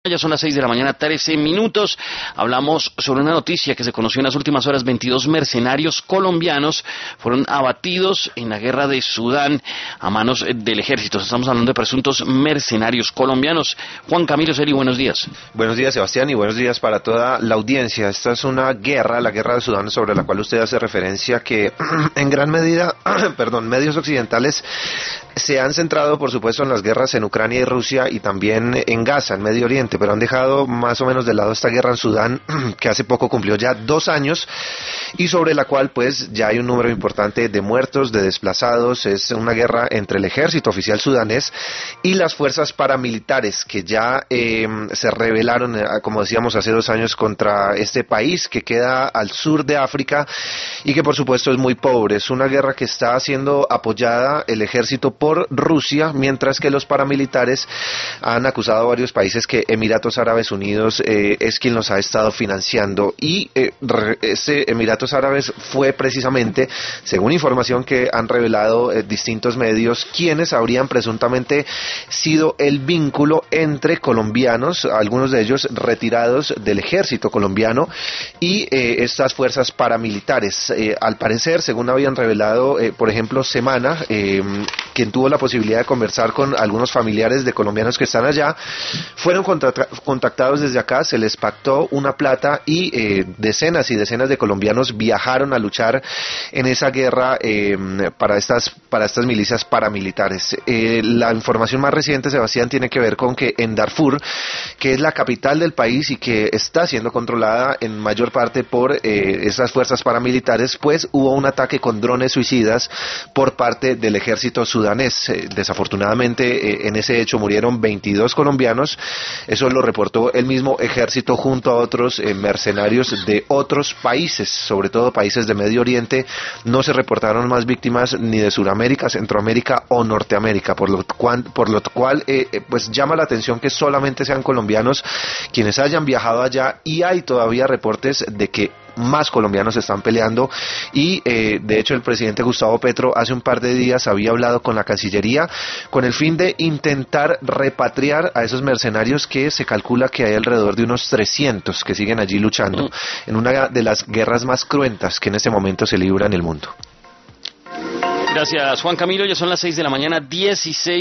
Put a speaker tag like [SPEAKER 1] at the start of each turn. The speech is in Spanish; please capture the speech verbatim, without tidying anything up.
[SPEAKER 1] Ya son las seis de la mañana, trece minutos. Hablamos sobre una noticia que se conoció en las últimas horas. veintidós mercenarios colombianos fueron abatidos en la guerra de Sudán a manos del ejército. Estamos hablando de presuntos mercenarios colombianos. Juan Camilo Celi, buenos días.
[SPEAKER 2] Buenos días, Sebastián, y buenos días para toda la audiencia. Esta es una guerra, la guerra de Sudán, sobre la cual usted hace referencia, que en gran medida, perdón, medios occidentales se han centrado, por supuesto, en las guerras en Ucrania y Rusia y también en Gaza, en Medio Oriente, pero han dejado más o menos de lado esta guerra en Sudán, que hace poco cumplió ya dos años y sobre la cual pues ya hay un número importante de muertos, de desplazados. Es una guerra entre el ejército oficial sudanés y las fuerzas paramilitares que ya eh, se rebelaron, eh, como decíamos, hace dos años contra este país que queda al sur de África y que por supuesto es muy pobre. Es una guerra que está siendo apoyada el ejército por Rusia, mientras que los paramilitares han acusado a varios países que Emiratos Árabes Unidos eh, es quien los ha estado financiando, y eh, este Emiratos Árabes fue precisamente, según información que han revelado eh, distintos medios, quienes habrían presuntamente sido el vínculo entre colombianos, algunos de ellos retirados del ejército colombiano, y eh, estas fuerzas paramilitares. Eh, al parecer, según habían revelado, eh, por ejemplo, Semana, eh, quien tuvo la posibilidad de conversar con algunos familiares de colombianos que están allá, fueron contactados desde acá, se les pactó una plata y eh, decenas y decenas de colombianos viajaron a luchar en esa guerra eh, para estas para estas milicias paramilitares. Eh, la información más reciente, Sebastián, tiene que ver con que en Darfur, que es la capital del país y que está siendo controlada en mayor parte por eh, esas fuerzas paramilitares, pues hubo un ataque con drones suicidas por parte del ejército sudanés. Eh, desafortunadamente, eh, en ese hecho murieron veintidós colombianos. Eso lo reportó el mismo ejército junto a otros eh, mercenarios de otros países, sobre todo países de Medio Oriente. No se reportaron más víctimas ni de Sudamérica, Centroamérica o Norteamérica, por lo cual, por lo cual eh, eh, pues llama la atención que solamente sean colombianos quienes hayan viajado allá, y hay todavía reportes de que más colombianos están peleando y eh, de hecho el presidente Gustavo Petro hace un par de días había hablado con la Cancillería con el fin de intentar repatriar a esos mercenarios, que se calcula que hay alrededor de unos trescientos que siguen allí luchando en una de las guerras más cruentas que en este momento se libra en el mundo.
[SPEAKER 1] Gracias, Juan Camilo. Ya son las seis de la mañana, dieciséis